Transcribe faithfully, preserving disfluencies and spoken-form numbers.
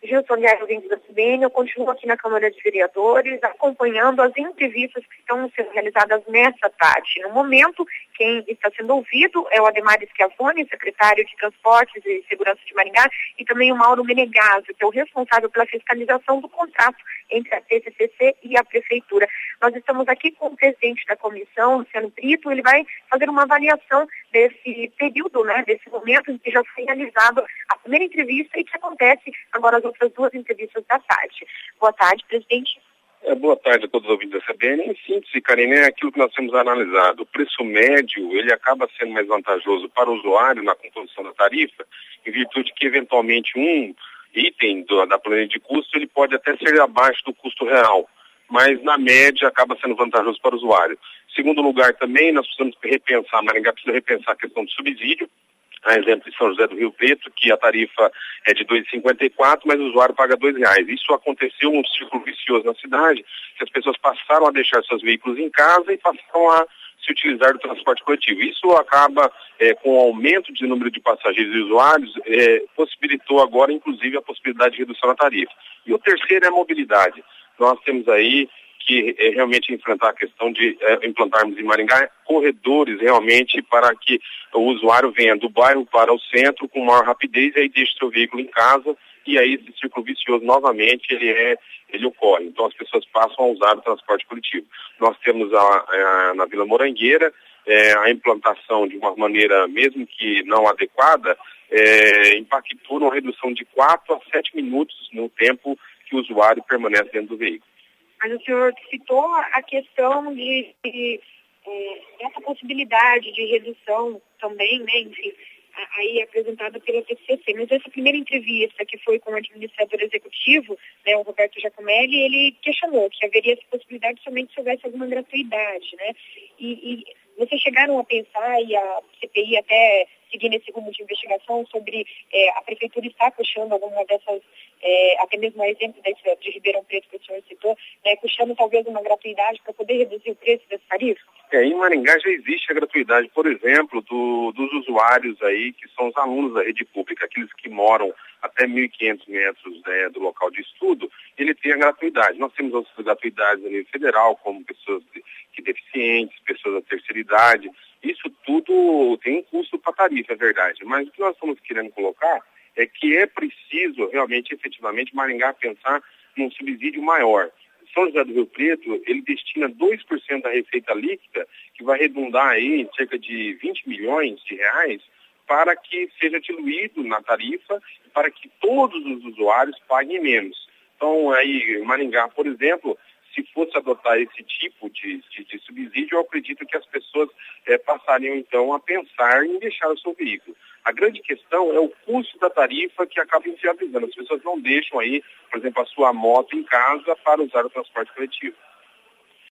Gilson Guerra, ouvinte da C B N, eu continuo aqui na Câmara de Vereadores acompanhando as entrevistas que estão sendo realizadas nessa tarde. No momento, quem está sendo ouvido é o Ademar Schiavone, secretário de Transportes e Segurança de Maringá, e também o Mauro Menegaso, que é o responsável pela fiscalização do contrato entre a T C C C e a Prefeitura. Nós estamos aqui com o presidente da comissão, Luciano Brito. Ele vai fazer uma avaliação desse período, né, desse momento em que já foi realizada a primeira entrevista e que acontece agora as outras duas entrevistas da tarde. Boa tarde, presidente. É, boa tarde a todos os ouvintes da C B N. Em síntese, Karine, é aquilo que nós temos analisado. O preço médio, ele acaba sendo mais vantajoso para o usuário na composição da tarifa, em virtude que, eventualmente, um item do, da planilha de custo, ele pode até ser abaixo do custo real, mas, na média, acaba sendo vantajoso para o usuário. Segundo lugar, também, nós precisamos repensar, Maringá precisa repensar a questão do subsídio. A exemplo de São José do Rio Preto, que a tarifa é de dois reais e cinquenta e quatro centavos, mas o usuário paga dois reais. Isso aconteceu um círculo vicioso na cidade, que as pessoas passaram a deixar seus veículos em casa e passaram a se utilizar do transporte coletivo. Isso acaba, é, com o aumento de número de passageiros e usuários, é, possibilitou agora, inclusive, a possibilidade de redução na tarifa. E o terceiro é a mobilidade. Nós temos aí que é, realmente enfrentar a questão de é, implantarmos em Maringá corredores realmente para que o usuário venha do bairro para o centro com maior rapidez e aí deixe seu veículo em casa e aí esse círculo vicioso novamente ele, é, ele ocorre. Então as pessoas passam a usar o transporte coletivo. Nós temos a, a, na Vila Morangueira é, a implantação de uma maneira mesmo que não adequada, é, impactou numa redução de quatro a sete minutos no tempo que o usuário permanece dentro do veículo. Mas o senhor citou a questão de, de é, essa possibilidade de redução também, né, enfim, aí apresentada pela T C C C. Mas essa primeira entrevista que foi com o administrador executivo, né, o Roberto Giacomelli, ele questionou que haveria essa possibilidade somente se houvesse alguma gratuidade, né? E, e vocês chegaram a pensar, e a C P I até seguir nesse rumo de investigação, sobre é, a Prefeitura estar puxando alguma dessas, é, até mesmo a exemplo desse, de Ribeirão Preto que o senhor citou, né, puxando talvez uma gratuidade para poder reduzir o preço desse tarifa? É, em Maringá já existe a gratuidade, por exemplo, do, dos usuários aí, que são os alunos da rede pública, aqueles que moram até mil e quinhentos metros, né, do local de estudo, ele tem a gratuidade. Nós temos outras gratuidades a nível federal, como pessoas que deficientes, pessoas da terceira idade. Isso tudo tem um custo para a tarifa, é verdade. Mas o que nós estamos querendo colocar é que é preciso, realmente, efetivamente, Maringá pensar num subsídio maior. São José do Rio Preto, ele destina dois por cento da receita líquida, que vai redundar aí em cerca de vinte milhões de reais, para que seja diluído na tarifa, para que todos os usuários paguem menos. Então, aí, Maringá, por exemplo, se fosse adotar esse tipo de, de, de subsídio, eu acredito que as pessoas é, passariam, então, a pensar em deixar o seu veículo. A grande questão é o custo da tarifa que acaba inviabilizando. As pessoas não deixam aí, por exemplo, a sua moto em casa para usar o transporte coletivo.